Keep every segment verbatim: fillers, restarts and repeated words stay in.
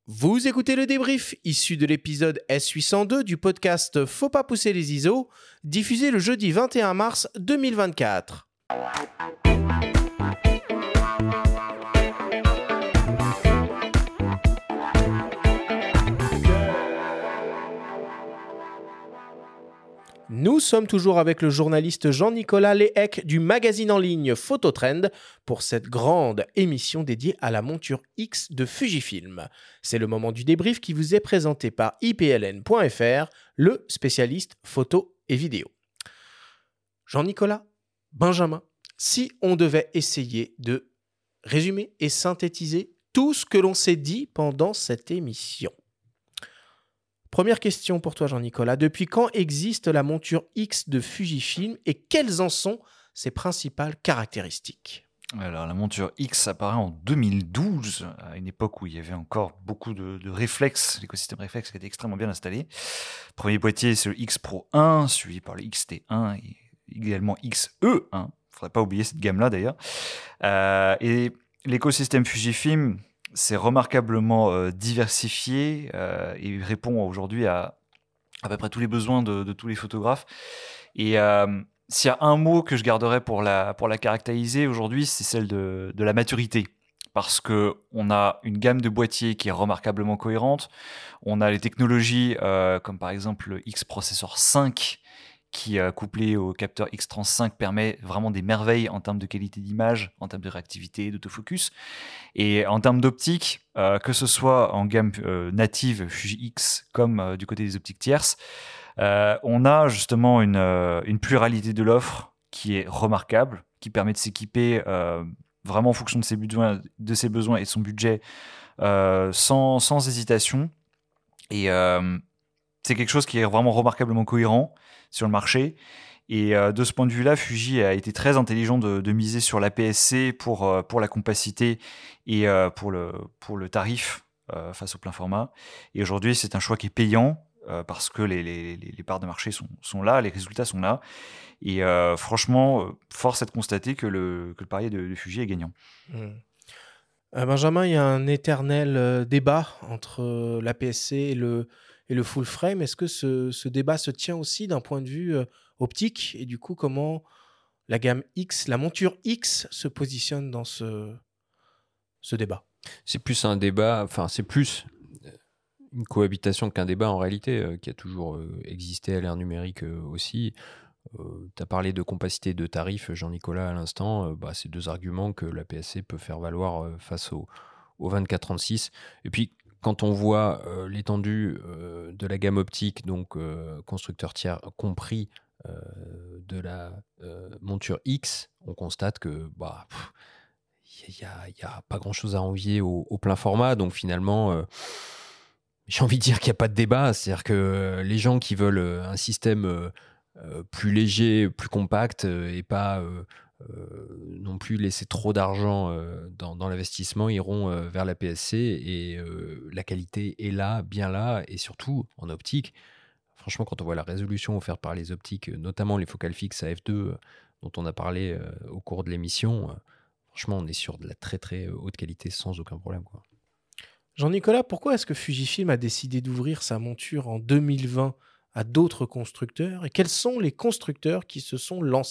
Vous écoutez le débrief issu de l'épisode S huit cent deux du podcast Faut pas pousser les I S O, diffusé le jeudi vingt et un mars deux mille vingt-quatre. Nous sommes toujours avec le journaliste Jean-Nicolas Léhec du magazine en ligne Phototrend pour cette grande émission dédiée à la monture X de Fujifilm. C'est le moment du débrief qui vous est présenté par I P L N point F R, le spécialiste photo et vidéo. Jean-Nicolas, Benjamin, si on devait essayer de résumer et synthétiser tout ce que l'on s'est dit pendant cette émission. Première question pour toi, Jean-Nicolas. Depuis quand existe la monture X de Fujifilm et quelles en sont ses principales caractéristiques ? Alors, la monture X apparaît en deux mille douze, à une époque où il y avait encore beaucoup de, de réflexes, l'écosystème réflexe qui était extrêmement bien installé. Premier boîtier, c'est le X Pro un, suivi par le X T un et également X E un. Il ne faudrait pas oublier cette gamme-là, d'ailleurs. Euh, et l'écosystème Fujifilm c'est remarquablement euh, diversifié euh, et répond aujourd'hui à à peu près tous les besoins de, de tous les photographes. Et euh, s'il y a un mot que je garderais pour la, pour la caractériser aujourd'hui, c'est celle de, de la maturité. Parce qu'on a une gamme de boîtiers qui est remarquablement cohérente. On a les technologies euh, comme par exemple le X-Processor cinq qui, euh, couplé au capteur X trente-cinq, permet vraiment des merveilles en termes de qualité d'image, en termes de réactivité, d'autofocus. Et en termes d'optique, euh, que ce soit en gamme euh, native Fuji X comme euh, du côté des optiques tierces, euh, on a justement une, euh, une pluralité de l'offre qui est remarquable, qui permet de s'équiper euh, vraiment en fonction de ses besoins, de ses besoins et de son budget euh, sans, sans hésitation. Et euh, c'est quelque chose qui est vraiment remarquablement cohérent sur le marché. Et euh, de ce point de vue-là, Fuji a été très intelligent de, de miser sur l'A P S C pour, euh, pour la compacité et euh, pour, le, pour le tarif euh, face au plein format. Et aujourd'hui, c'est un choix qui est payant euh, parce que les, les, les parts de marché sont, sont là, les résultats sont là. Et euh, franchement, force est de constater que le, que le pari de, de Fuji est gagnant. Mmh. Euh, Benjamin, il y a un éternel euh, débat entre euh, l'A P S C et le, et le full frame. Est-ce que ce, ce débat se tient aussi d'un point de vue euh, optique ? Et du coup, comment la gamme X, la monture X se positionne dans ce, ce débat ? C'est plus un débat, enfin c'est plus une cohabitation qu'un débat en réalité, euh, qui a toujours euh, existé à l'ère numérique euh, aussi. Euh, tu as parlé de compacité de tarif, Jean-Nicolas, à l'instant. Euh, bah, c'est deux arguments que l'A P S C peut faire valoir euh, face au, au vingt-quatre trente-six. Et puis, quand on voit euh, l'étendue euh, de la gamme optique, donc euh, constructeur tiers compris euh, de la euh, monture X, on constate que bah, il n'y a, a pas grand-chose à envier au, au plein format. Donc finalement, euh, j'ai envie de dire qu'il n'y a pas de débat. C'est-à-dire que les gens qui veulent un système euh, euh, plus léger, plus compact euh, et pas euh, euh, non plus laisser trop d'argent euh, dans, dans l'investissement iront euh, vers la P S C et euh, la qualité est là, bien là, et surtout en optique. Franchement, quand on voit la résolution offerte par les optiques, notamment les focales fixes à f deux dont on a parlé euh, au cours de l'émission, euh, franchement, on est sur de la très très haute qualité sans aucun problème, quoi. Jean-Nicolas, pourquoi est-ce que Fujifilm a décidé d'ouvrir sa monture en deux mille vingt à d'autres constructeurs et quels sont les constructeurs qui se sont lancés ?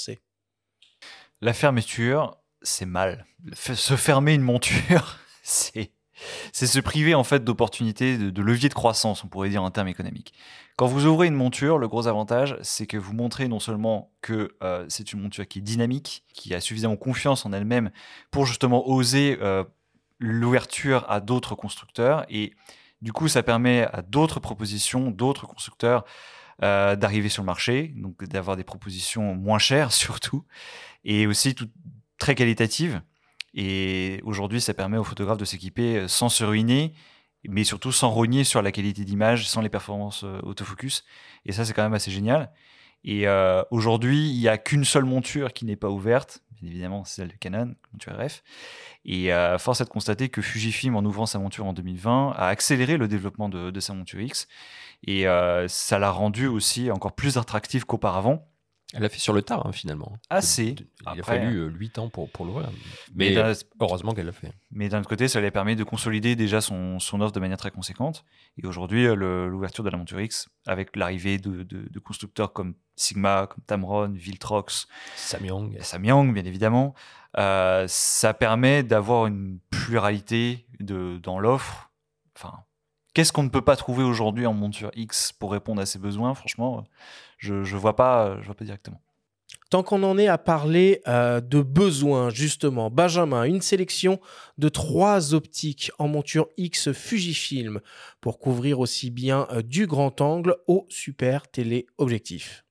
La fermeture, c'est mal. Se fermer une monture, c'est, c'est se priver en fait d'opportunités, de, de levier de croissance, on pourrait dire en termes économiques. Quand vous ouvrez une monture, le gros avantage, c'est que vous montrez non seulement que euh, c'est une monture qui est dynamique, qui a suffisamment confiance en elle-même pour justement oser euh, l'ouverture à d'autres constructeurs, et du coup, ça permet à d'autres propositions, d'autres constructeurs euh, d'arriver sur le marché, donc d'avoir des propositions moins chères surtout, et aussi tout, très qualitatives. Et aujourd'hui, ça permet aux photographes de s'équiper sans se ruiner, mais surtout sans rogner sur la qualité d'image, sans les performances euh, autofocus. Et ça, c'est quand même assez génial. Et euh, aujourd'hui, il n'y a qu'une seule monture qui n'est pas ouverte, bien évidemment, c'est celle de Canon, monture R F. Et euh, force est de constater que Fujifilm, en ouvrant sa monture en deux mille vingt, a accéléré le développement de, de sa monture X. Et euh, ça l'a rendu aussi encore plus attractif qu'auparavant. Elle l'a fait sur le tard, hein, finalement. Assez. Il Après, a fallu euh, huit ans pour, pour l'ouvrir. Mais, Mais d'un- heureusement qu'elle l'a fait. Mais d'un autre côté, ça lui a permis de consolider déjà son, son offre de manière très conséquente. Et aujourd'hui, euh, le- l'ouverture de la monture X, avec l'arrivée de, de- de constructeurs comme Sigma, comme Tamron, Viltrox, Samyang. Samyang, bien évidemment, euh, ça permet d'avoir une pluralité de, dans l'offre. Enfin, qu'est-ce qu'on ne peut pas trouver aujourd'hui en monture X pour répondre à ses besoins? Franchement, je ne vois pas, je vois pas directement. Tant qu'on en est à parler euh, de besoins, justement, Benjamin, une sélection de trois optiques en monture X Fujifilm pour couvrir aussi bien euh, du grand angle au super téléobjectif.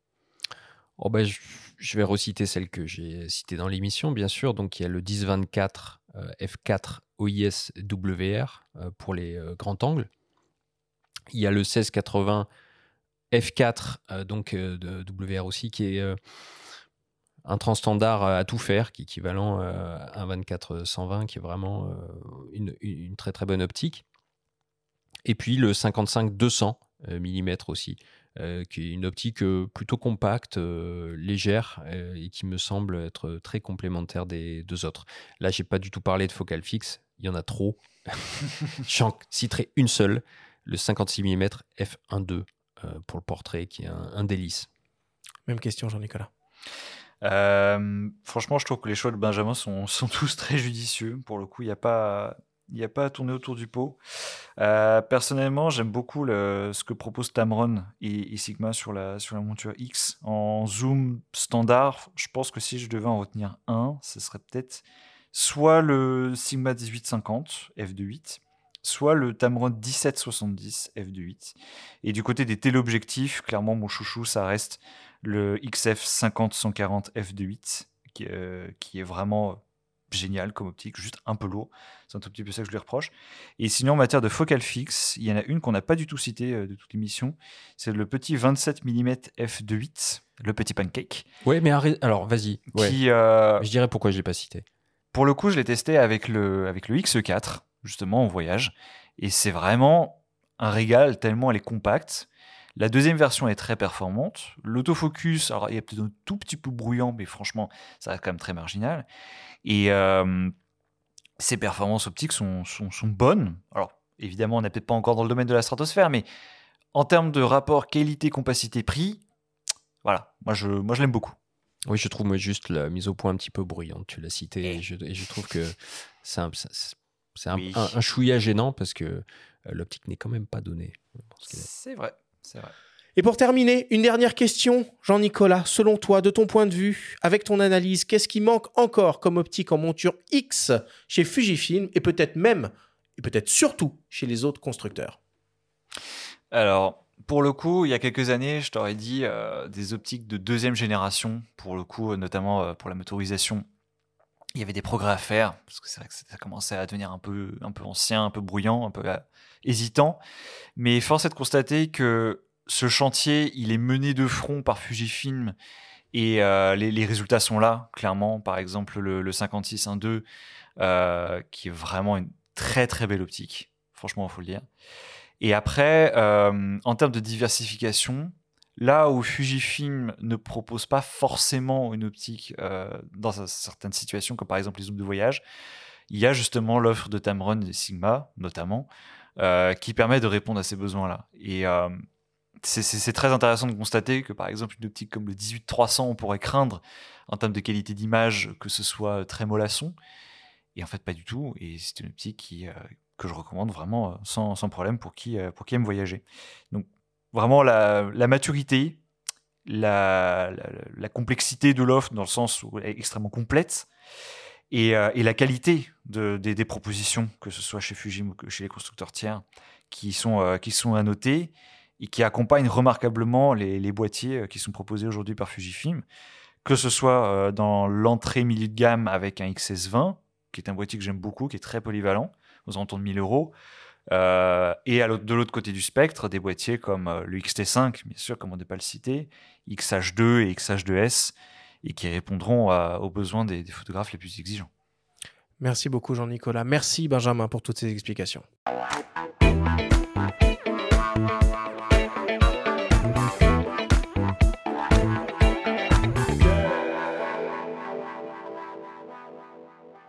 Oh ben, je, je vais reciter celle que j'ai citée dans l'émission, bien sûr. Donc, il y a le dix vingt-quatre euh, f quatre O I S W R euh, pour les euh, grands angles. Il y a le seize quatre-vingts f quatre, euh, donc euh, de W R aussi, qui est euh, un transstandard à tout faire, qui est équivalent euh, à un vingt-quatre cent vingt, qui est vraiment euh, une, une très très bonne optique. Et puis le cinquante-cinq deux cents millimètres aussi, euh, qui est une optique euh, plutôt compacte, euh, légère, euh, et qui me semble être très complémentaire des deux autres. Là, j'ai pas du tout parlé de focale fixe, il y en a trop. J'en citerai une seule, le cinquante-six millimètres f un point deux euh, pour le portrait, qui est un, un délice. Même question, Jean-Nicolas. Euh, franchement, je trouve que les choix de Benjamin sont, sont tous très judicieux. Pour le coup, il n'y a pas, il n'y a pas à tourner autour du pot. Euh, personnellement, j'aime beaucoup le, ce que propose Tamron et, et Sigma sur la, sur la monture X. En zoom standard, je pense que si je devais en retenir un, ce serait peut-être soit le Sigma dix-huit cinquante f deux point huit, soit le Tamron dix-sept soixante-dix f deux point huit. Et du côté des téléobjectifs, clairement, mon chouchou, ça reste le X F cinquante cent quarante f deux point huit, qui, euh, qui est vraiment génial comme optique, juste un peu lourd. C'est un tout petit peu ça que je lui reproche. Et sinon, en matière de focale fixe, il y en a une qu'on n'a pas du tout citée euh, de toute l'émission. C'est le petit vingt-sept millimètres f deux point huit, le petit pancake. Ouais, mais arrête- alors vas-y. Ouais. Qui, euh, Je dirais pourquoi je ne l'ai pas cité. pour le coup, je l'ai testé avec le, avec le X E quatre, justement, en voyage. Et c'est vraiment un régal, tellement elle est compacte. La deuxième version est très performante. L'autofocus, alors il est peut-être un tout petit peu bruyant, mais franchement, ça reste quand même très marginal. Et euh, ses performances optiques sont, sont, sont bonnes. Alors, évidemment, on n'est peut-être pas encore dans le domaine de la stratosphère, mais en termes de rapport qualité-compacité-prix, voilà, moi je, moi je l'aime beaucoup. Oui, je trouve moi juste la mise au point un petit peu bruyante. Tu l'as cité, Et- et je, et je trouve que c'est un, c'est- c'est un, Oui. un, un chouïa gênant parce que euh, l'optique n'est quand même pas donnée. Parce que- C'est vrai, c'est vrai. Et pour terminer, une dernière question, Jean-Nicolas. Selon toi, de ton point de vue, avec ton analyse, qu'est-ce qui manque encore comme optique en monture X chez Fujifilm et peut-être même, et peut-être surtout, chez les autres constructeurs? Alors, pour le coup, il y a quelques années, je t'aurais dit euh, des optiques de deuxième génération, pour le coup, euh, notamment euh, pour la motorisation. Il y avait des progrès à faire, parce que c'est vrai que ça commençait à devenir un peu, un peu ancien, un peu bruyant, un peu euh, hésitant. Mais force est de constater que ce chantier, il est mené de front par Fujifilm, et euh, les, les résultats sont là, clairement. Par exemple, le, le cinquante-six un point deux, euh, qui est vraiment une très très belle optique, franchement, il faut le dire. Et après, euh, en termes de diversification, là où Fujifilm ne propose pas forcément une optique euh, dans certaines situations, comme par exemple les zooms de voyage, il y a justement l'offre de Tamron et Sigma, notamment, euh, qui permet de répondre à ces besoins-là. Et euh, c'est, c'est, c'est très intéressant de constater que, par exemple, une optique comme le dix-huit trois cents, on pourrait craindre, en termes de qualité d'image, que ce soit très mollasson. Et en fait, pas du tout. Et c'est une optique qui... Euh, que je recommande vraiment sans, sans problème pour qui, pour qui aime voyager. Donc vraiment la, la maturité, la, la, la complexité de l'offre dans le sens où elle est extrêmement complète et, euh, et la qualité de, des, des propositions, que ce soit chez Fujifilm ou que chez les constructeurs tiers, qui sont, euh, qui sont à noter et qui accompagnent remarquablement les, les boîtiers qui sont proposés aujourd'hui par Fujifilm, que ce soit euh, dans l'entrée milieu de gamme avec un X S vingt, qui est un boîtier que j'aime beaucoup, qui est très polyvalent, aux alentours de mille euros. Euh, et à l'autre, de l'autre côté du spectre, des boîtiers comme euh, le X T cinq, bien sûr, comme on ne peut pas le citer, X H deux et X H deux S, et qui répondront à, aux besoins des, des photographes les plus exigeants. Merci beaucoup, Jean-Nicolas. Merci, Benjamin, pour toutes ces explications.